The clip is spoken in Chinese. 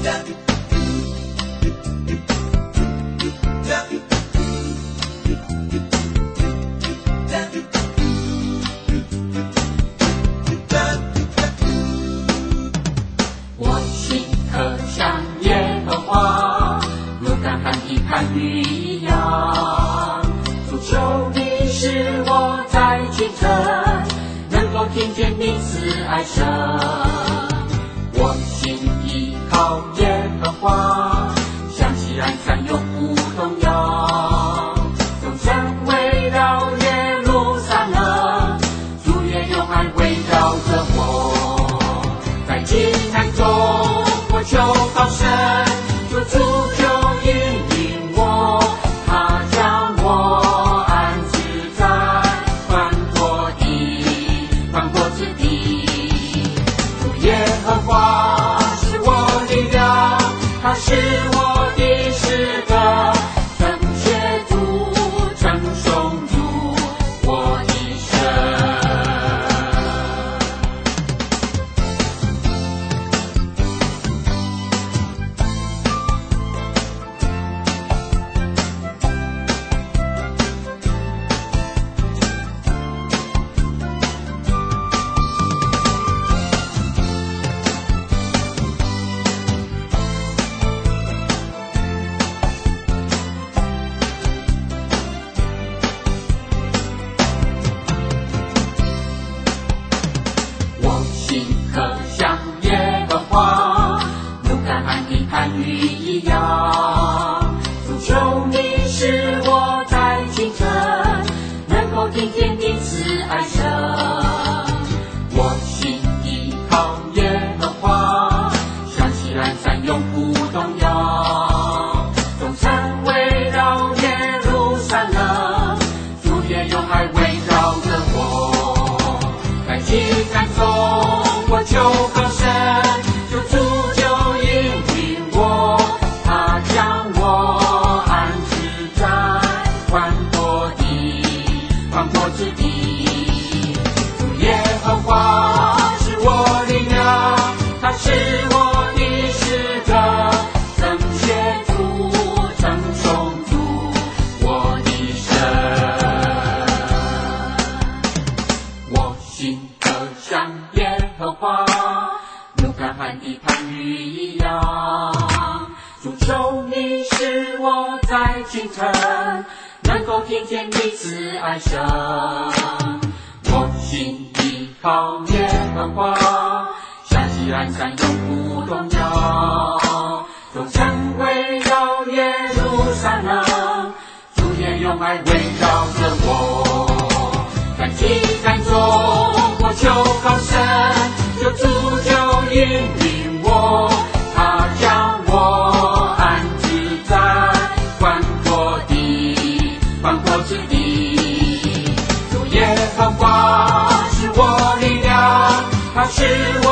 我心可像耶和华，如干旱的磐石一样。主求你使我在清晨能够听见你慈爱声。我心依靠耶和华，像西安山永不动摇。众山围绕耶路撒冷，主耶永爱围绕着我。在急难中我求高神，主主就引领我，他将我安置在宽阔之地。主耶和华是我力量，他是我的诗歌，称谢主，称颂主，我的神。我心可像耶和华，如干旱的磐石一样。主求你使我在清晨能够听见你慈爱声。我心依靠耶和华，像西安山永不动摇。众山围绕耶路撒冷，主耶永爱围绕着我。在急难中我求高神，主主就引领我，他将我安置在宽阔之地。主耶和华是我力量，他是我的诗歌，称谢主，称颂主，我的神。我心可像耶和华，如干旱的磐石一样。主求你使我在清晨能够听见你慈爱声。我心依靠耶和华，像西安山永不动摇。众山围绕耶路撒冷，主耶永爱围绕着我。在急难中我求高神，就主就引领我，他将我安置在宽阔之地。主耶和华是我力量，他是我